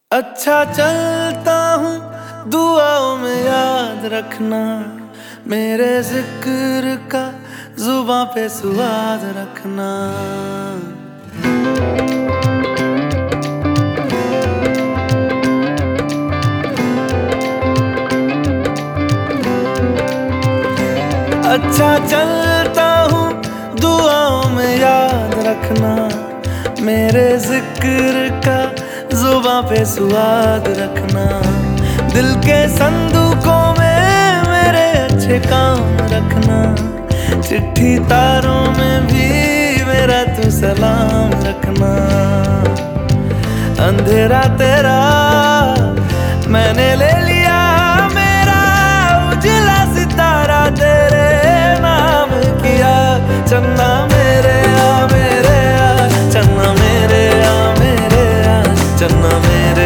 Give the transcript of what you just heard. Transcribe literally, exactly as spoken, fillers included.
अच्छा चलता हूँ दुआओं में याद रखना, मेरे जिक्र का जुबां पे सुआद रखना। अच्छा चलता हूँ दुआओं में याद रखना, मेरे जिक्र का जुबां पे सुआद रखना। दिल के संदूकों में मेरे अच्छे काम रखना, चिट्ठी तारों में भी मेरा तू सलाम रखना। अंधेरा तेरा मैंने ले लिया, मेरा उजला सितारा तेरे नाम किया। चन्ना मेरे आ मेरे आ, चन्ना मेरे आ मेरे आ, चन्ना मेरे